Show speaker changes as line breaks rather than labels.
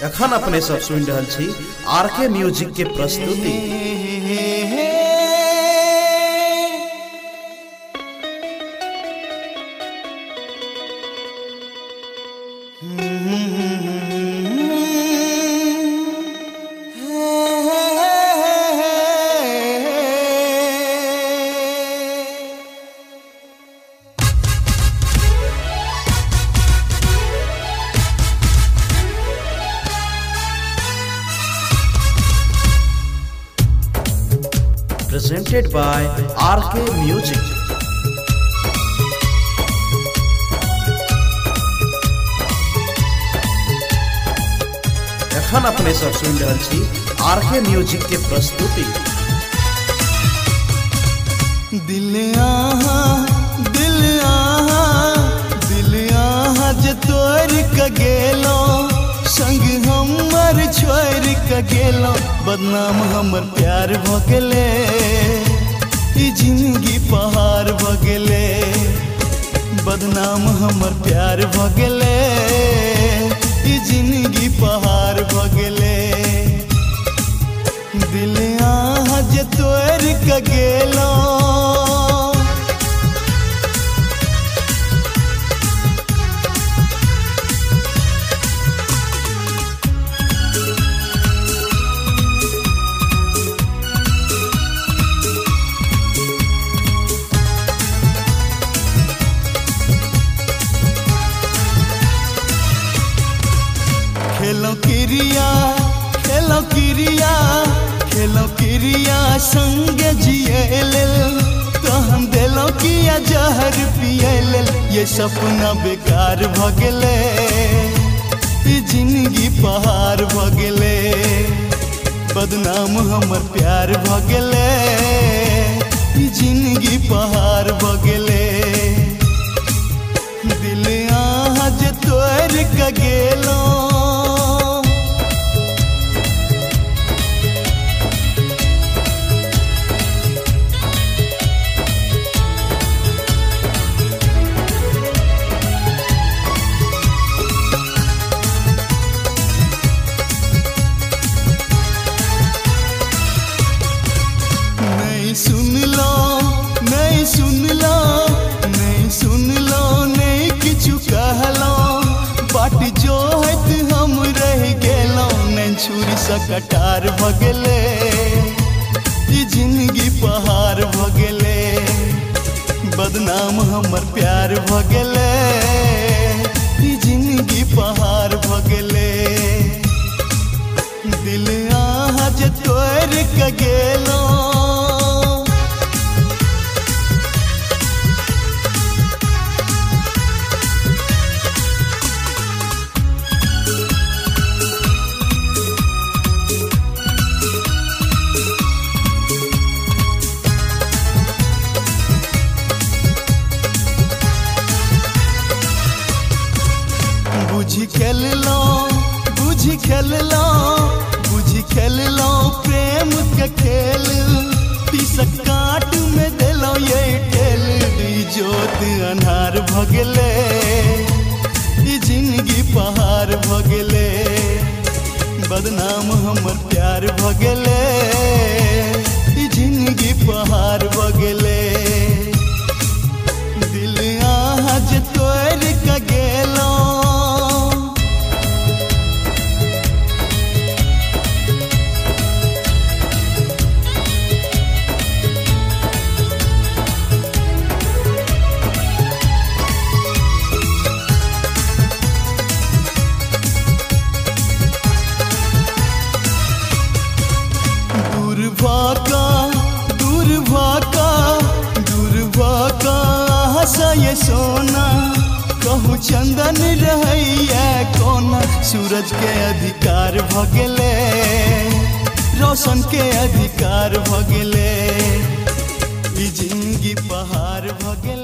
एखन अपने सब सुन रहल छी आरके म्यूजिक के प्रस्तुति। Presented by RK Music। एखन अपने सब सुन रहल छी RK म्यूजिक के प्रस्तुति।
दिल आहा जे तोड़ के गेलो संग हमर छोड़ के गेलो, बदनाम हमर प्यार भ गेले, ई जिंदगी पहाड़ भ गेले। बदनाम हमर प्यार भ गेले, ई जिंदगी पहाड़ भ गेले। दिल आहा जे तोड़ के गेलो खेलो क्रिया संग जिए लेल, तो हम दिलों किया जहर पिए लेल। ये सपना बेकार भ गेले, ई जिंदगी पहाड़ भ गेले। बदनाम हमर प्यार भ गेले, ई जिंदगी पहाड़ भ गेले। दिल आहा जे तोड़ के गेलो नहीं किछु कहलो, बाट जो हैत हम रह गेलो। नहीं छुरी से कटार भ गेले, ई जिंदगी पहाड़ भ गेले। बदनाम हमर प्यार भ गेले, ई जिंदगी पहाड़ भ गेले। दिल आहा जे तोड़ के गेलो बुझी खेल लो प्रेम के खेल। तीसक काट में दिलो ये टेल, दी जोत अन्हार भ गेले, ई जिंदगी पहाड़ भ गेले। बदनाम हमर प्यार भ गेले, ई जिंदगी पहाड़ भ गेले। दिल आहा जे तोड़ के गेलो ये सोना कहूँ चंदन रहैया कोना। सूरज के अधिकार भ गेले, रोशन के अधिकार भ गेले, ई जिंदगी पहाड़ भ गेले।